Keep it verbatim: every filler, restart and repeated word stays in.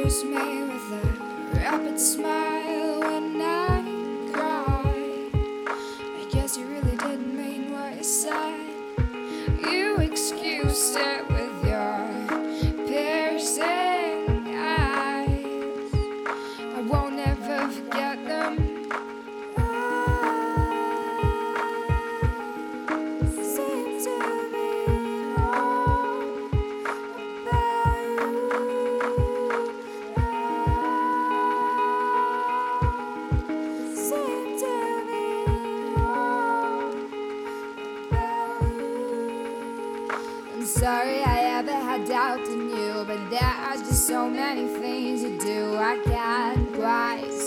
kiss me with a rapid smile when I cried. I guess you really didn't mean what you said. You excused it with your piercing eyes. I won't ever forget them. Seem to be wrong about you. Seem to be wrong about you. I'm sorry I ever had doubt in you, but there are just so many things you do I can't quite